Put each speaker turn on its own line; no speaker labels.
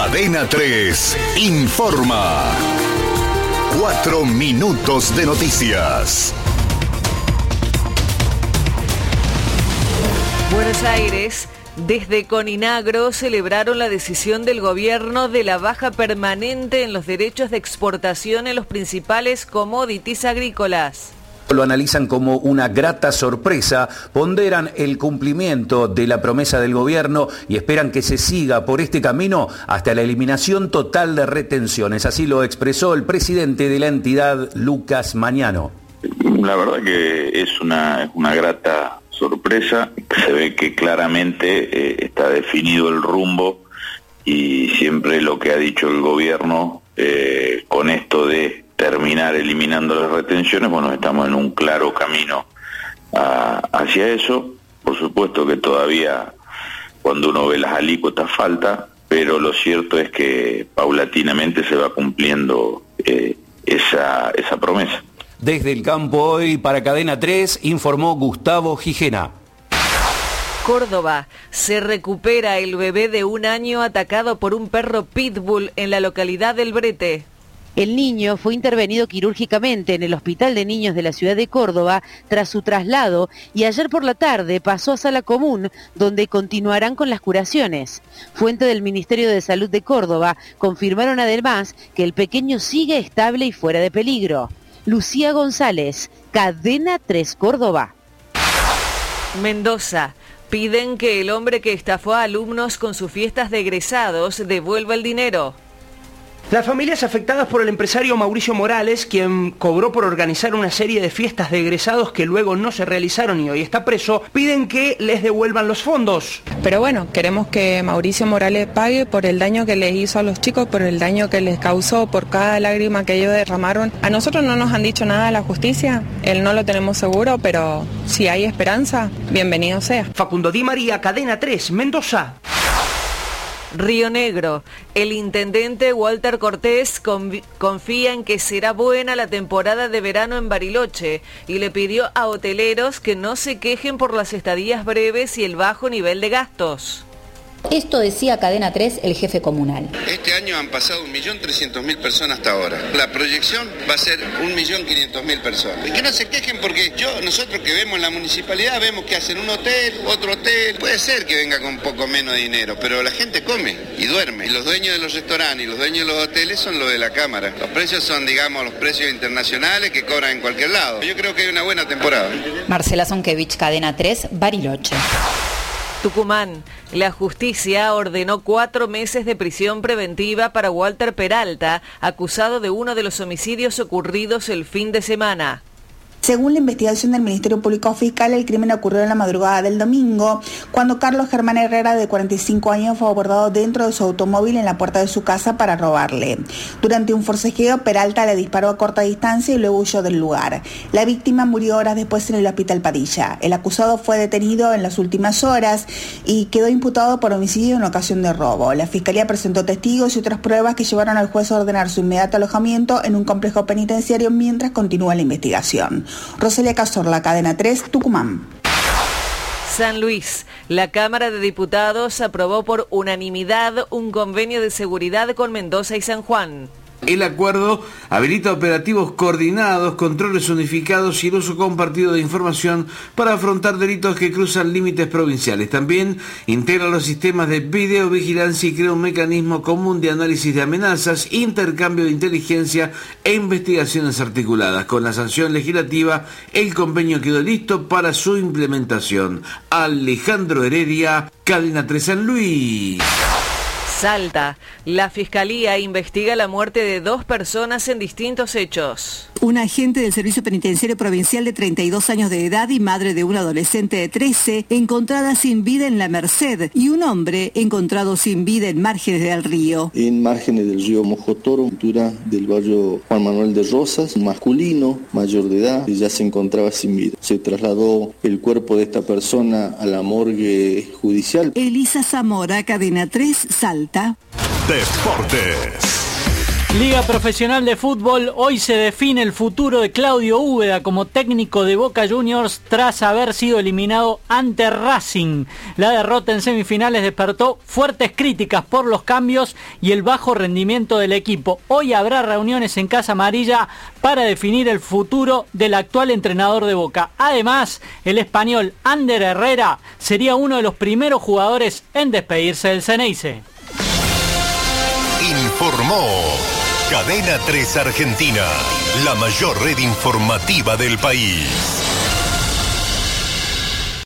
Cadena 3 informa. 4 minutos de noticias.
Buenos Aires. Desde Coninagro celebraron la decisión del gobierno de la baja permanente en los derechos de exportación en los principales commodities agrícolas.
Lo analizan como una grata sorpresa, ponderan el cumplimiento de la promesa del gobierno y esperan que se siga por este camino hasta la eliminación total de retenciones. Así lo expresó el presidente de la entidad, Lucas Mañano.
La verdad que es una grata sorpresa. Se ve que claramente está definido el rumbo y siempre lo que ha dicho el gobierno con esto de terminar eliminando las retenciones, bueno, estamos en un claro camino hacia eso. Por supuesto que todavía cuando uno ve las alícuotas falta, pero lo cierto es que paulatinamente se va cumpliendo esa promesa.
Desde el campo hoy para Cadena 3 informó Gustavo Gijena.
Córdoba. Se recupera el bebé de 1 año atacado por un perro pitbull en la localidad del Brete.
El niño fue intervenido quirúrgicamente en el Hospital de Niños de la ciudad de Córdoba tras su traslado y ayer por la tarde pasó a sala común, donde continuarán con las curaciones. Fuentes del Ministerio de Salud de Córdoba confirmaron además que el pequeño sigue estable y fuera de peligro. Lucía González, Cadena 3 Córdoba.
Mendoza. Piden que el hombre que estafó a alumnos con sus fiestas de egresados devuelva el dinero.
Las familias afectadas por el empresario Mauricio Morales, quien cobró por organizar una serie de fiestas de egresados que luego no se realizaron y hoy está preso, piden que les devuelvan los fondos.
Pero bueno, queremos que Mauricio Morales pague por el daño que les hizo a los chicos, por el daño que les causó, por cada lágrima que ellos derramaron. A nosotros no nos han dicho nada de la justicia, él no lo tenemos seguro, pero si hay esperanza, bienvenido sea.
Facundo Di María, Cadena 3, Mendoza.
Río Negro. El intendente Walter Cortés confía en que será buena la temporada de verano en Bariloche y le pidió a hoteleros que no se quejen por las estadías breves y el bajo nivel de gastos.
Esto decía Cadena 3 el jefe comunal.
Este año han pasado 1.300.000 personas hasta ahora. La proyección va a ser 1.500.000 personas. Y que no se quejen porque nosotros que vemos en la municipalidad vemos que hacen un hotel, otro hotel. Puede ser que venga con un poco menos de dinero, pero la gente come y duerme. Y los dueños de los restaurantes y los dueños de los hoteles son los de la Cámara. Los precios son, digamos, los precios internacionales que cobran en cualquier lado. Yo creo que hay una buena temporada.
Marcela Zonkevich, Cadena 3, Bariloche.
Tucumán. La justicia ordenó 4 meses de prisión preventiva para Walter Peralta, acusado de uno de los homicidios ocurridos el fin de semana.
Según la investigación del Ministerio Público Fiscal, el crimen ocurrió en la madrugada del domingo, cuando Carlos Germán Herrera, de 45 años, fue abordado dentro de su automóvil en la puerta de su casa para robarle. Durante un forcejeo, Peralta le disparó a corta distancia y luego huyó del lugar. La víctima murió horas después en el Hospital Padilla. El acusado fue detenido en las últimas horas y quedó imputado por homicidio en ocasión de robo. La Fiscalía presentó testigos y otras pruebas que llevaron al juez a ordenar su inmediato alojamiento en un complejo penitenciario mientras continúa la investigación. Rosalia Cazorla, Cadena 3, Tucumán.
San Luis. La Cámara de Diputados aprobó por unanimidad un convenio de seguridad con Mendoza y San Juan.
El acuerdo habilita operativos coordinados, controles unificados y el uso compartido de información para afrontar delitos que cruzan límites provinciales. También integra los sistemas de videovigilancia y crea un mecanismo común de análisis de amenazas, intercambio de inteligencia e investigaciones articuladas. Con la sanción legislativa, el convenio quedó listo para su implementación. Alejandro Heredia, Cadena 3 San Luis.
Salta. La Fiscalía investiga la muerte de 2 personas en distintos hechos.
Una agente del Servicio Penitenciario Provincial de 32 años de edad y madre de un adolescente de 13, encontrada sin vida en La Merced, y un hombre encontrado sin vida en márgenes del río.
En márgenes del río Mojotoro, altura del barrio Juan Manuel de Rosas, un masculino mayor de edad, que ya se encontraba sin vida. Se trasladó el cuerpo de esta persona a la morgue judicial.
Elisa Zamora, Cadena 3, Salta.
Deportes.
Liga Profesional de Fútbol, hoy se define el futuro de Claudio Úbeda como técnico de Boca Juniors tras haber sido eliminado ante Racing. La derrota en semifinales despertó fuertes críticas por los cambios y el bajo rendimiento del equipo. Hoy habrá reuniones en Casa Amarilla para definir el futuro del actual entrenador de Boca. Además, el español Ander Herrera sería uno de los primeros jugadores en despedirse del Ceneice.
Informó Cadena 3 Argentina, la mayor red informativa del país.